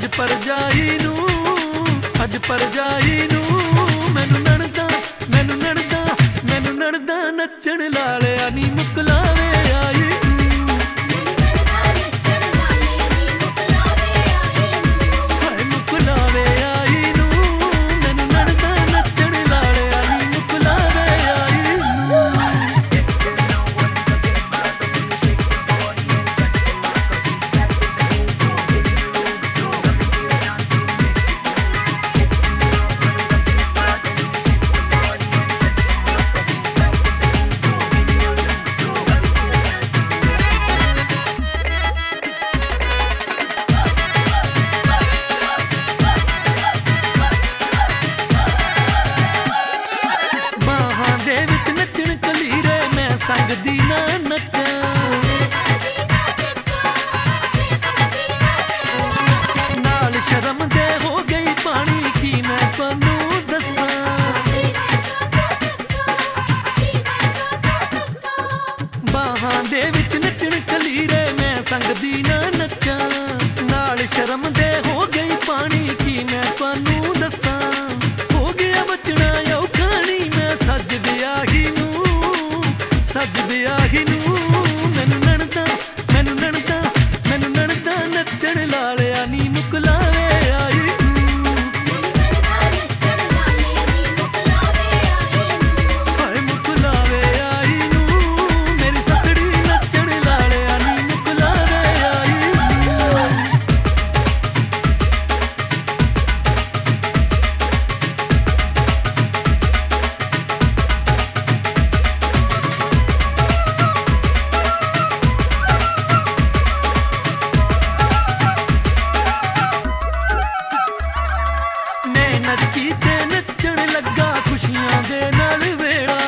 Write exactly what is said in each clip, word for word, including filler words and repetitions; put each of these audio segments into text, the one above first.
ਭਰਜਾਈ ਨੂੰ ਅੱਜ ਭਰਜਾਈ ਨੂੰ ਮੈਨੂੰ ਨਣਦਾ ਮੈਨੂੰ ਨਣਦਾ ਮੈਨੂੰ ਨਣਦਾ ਨੱਚਣ ਲਾਲਿਆ ਨੀ ਮੁਕਲਾਵੇ ਆਈ ਸੰਗਦੀ ਨਾ ਨੱਚਾਂ ਨਾਲ ਸ਼ਰਮ ਦੇ ਹੋ ਗਈ ਪਾਣੀ ਕੀ ਮੈਂ ਤੁਹਾਨੂੰ ਦੱਸਾਂ ਬਾਹਾਂ ਦੇ ਵਿੱਚ ਨੱਚਣ ਕਲੀਰੇ ਮੈਂ ਸੰਗਦੀ ਨਾ ਨੱਚਾਂ ਨਾਲ ਸ਼ਰਮ ਦੇ ਹੋ ਗਈ ਪਾਣੀ ਕੀ ਮੈਂ ਤੁਹਾਨੂੰ ਦੱਸਾਂ ਹੋ ਗਿਆ ਬਚਣਾ ਔਖਾ ਨੀ ਮੈਂ ਸੱਜ ਵਿਆਹੀ ਨੂੰ ਸੱਜ ਵਿਆਹੀ ਨੂੰ ਮੈਨੂੰ ਨਣਦਾ ਮੈਨੂੰ ਨਣਦਾ ਮੈਨੂੰ ਨਣਦਾ ਨੱਚਣ ਲਾਲਿਆ ਨੀ ਮੁਕਲਾਵੇ ਆਈ ਹਾਏ ਮੁਕਲਾਵੇ ਆਈ ਨੂੰ ਮੇਰੀ ਸੱਸੜੀ ਨੱਚਣ ਲਾਲਿਆ ਨੀ ਮੁਕਲਾਵੇ ਆਈ ਨੱਚੀ ਤੇ ਨੱਚਣ ਲੱਗਾ ਖੁਸ਼ੀਆਂ ਦੇ ਨਾਲ ਵੇੜਾ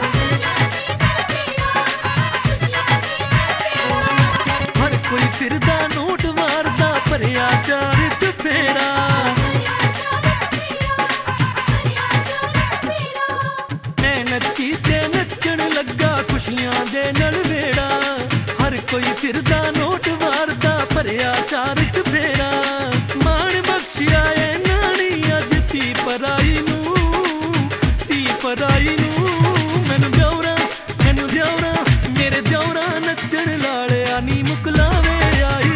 ਹਰ ਕੋਈ ਫਿਰਦਾ ਨੋਟ ਵਾਰਦਾ ਭਰਿਆ ਚਾਰ ਚਫੇਰਾ ਮੈਂ ਨੱਚੀ ਤੇ ਨੱਚਣ ਲੱਗਾ ਖੁਸ਼ੀਆਂ ਦੇ ਨਾਲ ਵੇੜਾ ਹਰ ਕੋਈ ਫਿਰਦਾ ਨੋਟ ਵਾਰਦਾ ਭਰਿਆ ਚਾਰ ਚਫੇਰਾ ਮਾਣ ਬਖਸ਼ਿਆ ਏ ਨਾਣੀ ਅੱਜ ਤੀ ਪਰਾਈ ਨੂੰ ਤੀ ਪਰਾਈ ਨੂੰ ਮੈਨੂੰ ਦਿਉਰਾ ਮੈਨੂੰ ਦਿਉਰਾ ਮੇਰੇ ਦਿਉਰਾ ਨੱਚਣ ਲਾਲਿਆ ਨੀ ਮੁਕਲਾਵੇ ਆਈ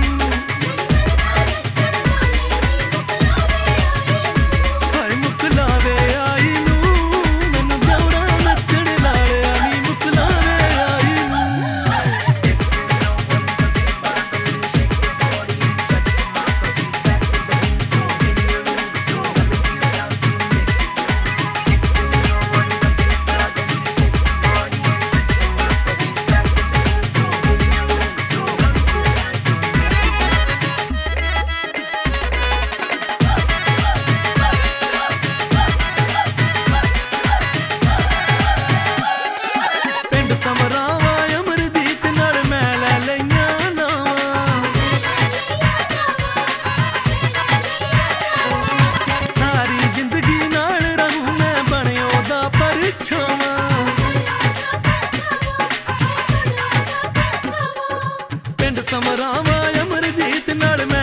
ਹਾਏ ਮੁਕਲਾਵੇ ਆਈ ਨੂੰ ਮੈਨੂੰ ਦਿਉਰਾ ਨੱਚਣ ਲਾਲਿਆ ਨੀ ਮੁਕਲਾਵੇ ਆਈ ਸਮਰਾਵਾ ਅਮਰਜੀਤ ਨਾਲ ਮੈਂ ਲੈ ਲਈਆਂ ਨਾਵਾਂ ਸਾਰੀ ਜ਼ਿੰਦਗੀ ਨਾਲ ਰਹੂੰ ਮੈਂ ਬਣਿਆ ਉਹਦਾ ਪਰਛਾਵਾਂ ਪਿੰਡ ਸਮਰਾਵਾ ਅਮਰਜੀਤ ਨਾਲ ਮੈਂ